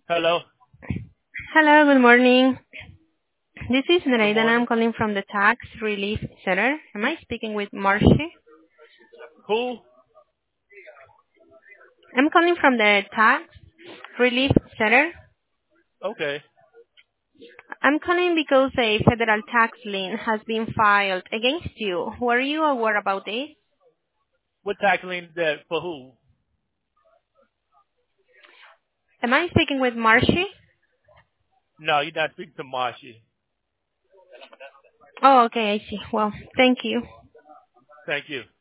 Hello. Hello, good morning. This is Good Nereida and morning. I'm calling from the Tax Relief Center. Am I speaking with Marcy? Who? I'm calling from the Tax Relief Center. Okay. I'm calling because a federal tax lien has been filed against you. Were you aware about this? What tackling that for who? Am I speaking with Marcy? No, you're not speaking to Marshy. Oh, okay, I see. Well, thank you. Thank you.